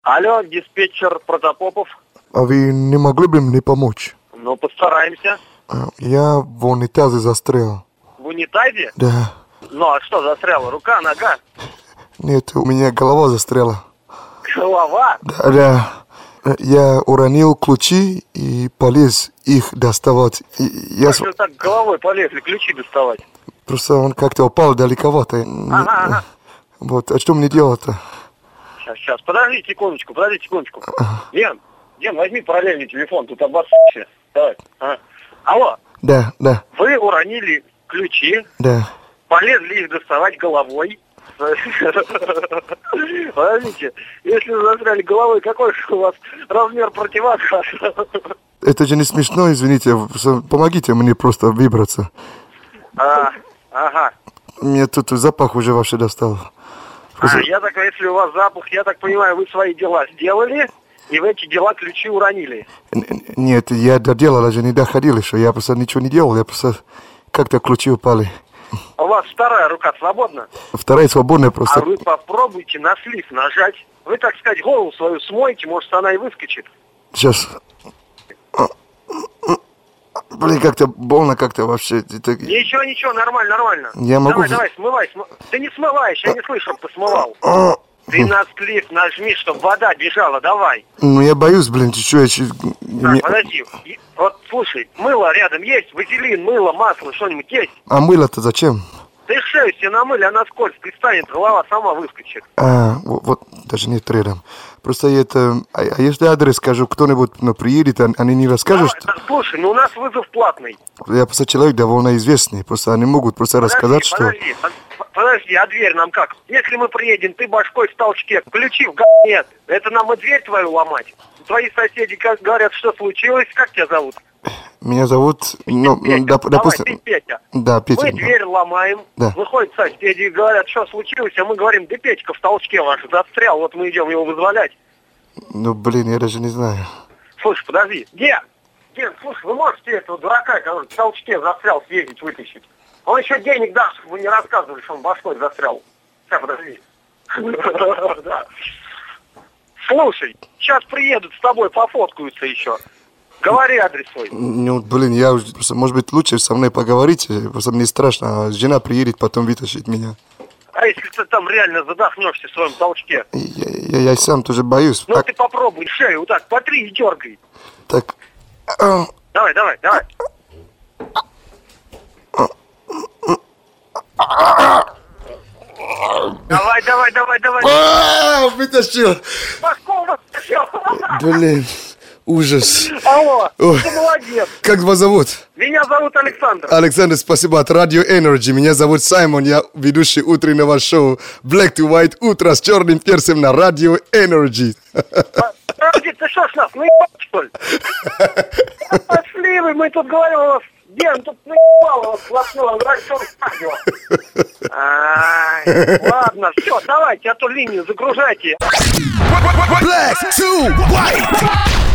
Алло, диспетчер Протопопов. А вы не могли бы мне помочь? Ну, постараемся. Я в унитазе застрял. В унитазе? Да. Ну, а что застряло? Рука, нога? Нет, у меня голова застряла. Голова? Да. Я уронил ключи и полез их доставать. Как же так головой полезли ключи доставать? Просто он как-то упал далековато. Ага. Вот, а что мне делать-то? Сейчас, подожди секундочку. Ден, возьми параллельный телефон, тут обоссался. Давай. Алло. Да. Вы уронили ключи. Да. Полезли их доставать головой. Подождите, если вы застряли головой, какой же у вас размер противогаза? Это же не смешно, извините. Помогите мне просто выбраться. Ага. Мне тут запах уже вообще достал. Если у вас запах, я так понимаю, вы свои дела сделали, и в эти дела ключи уронили. Нет, я доделал, даже не доходил еще. Я просто ничего не делал, я просто как-то ключи упали. У вас вторая рука свободна? Вторая свободная просто. А вы попробуйте на слив нажать. Вы, так сказать, голову свою смойте, может, она и выскочит. Сейчас. Блин, как-то больно как-то вообще. Ничего, нормально. Я могу... Давай, смывай. Ты не смываешь, я не слышу, чтобы ты смывал. Ты на слив нажми, чтобы вода бежала, давай. Ну, я боюсь, блин, Подожди. Вот, слушай, мыло рядом есть? Вазелин, мыло, масло, что-нибудь есть? А мыло-то зачем? Ты шею себе намыли, она скользкая станет, голова сама выскочит. Вот даже нет рядом. Просто А если адрес скажу, кто-нибудь приедет, они не расскажут, что... Слушай, у нас вызов платный. Я просто человек довольно известный, просто они могут рассказать, что... Подожди, а дверь нам как? Если мы приедем, ты башкой в толчке, ключи в нет. Это нам и дверь твою ломать? Твои соседи говорят, что случилось, как тебя зовут? Меня зовут... Допустим... Ты Петя. Да, Петя. Мы дверь ломаем, выходят соседи и говорят, что случилось, а мы говорим, да Петька в толчке ваш застрял, вот мы идем его вызволять. Я даже не знаю. Слушай, подожди, Ген, слушай, вы можете этого дурака, который в толчке застрял, съездить, вытащить? Он еще денег даст, чтобы вы не рассказывали, что он башкой застрял. Сейчас, подожди. Слушай, сейчас приедут с тобой, пофоткаются еще. Говори адрес свой. Я уже, может быть, лучше со мной поговорить, просто мне страшно, а жена приедет, потом вытащит меня. А если ты там реально задохнешься в своем толчке? Я сам тоже боюсь. Ты попробуй шею вот так, потри и дергай. Так. Давай. Давай. Вытащил. Башком вытащил. Блин, ужас. Алло, ты молодец. Как вас зовут? Меня зовут Александр. Александр, спасибо от Radio Energy. Меня зовут Саймон, я ведущий утреннего шоу Black to White утро с черным перцем на Radio Energy. Подожди, ты что ж нас, что ли? Пошли вы, мы тут говорим у вас. Ген, тут наебало вас сплошного, радио. Ладно, все, давайте, а то линию загружайте. Black to White.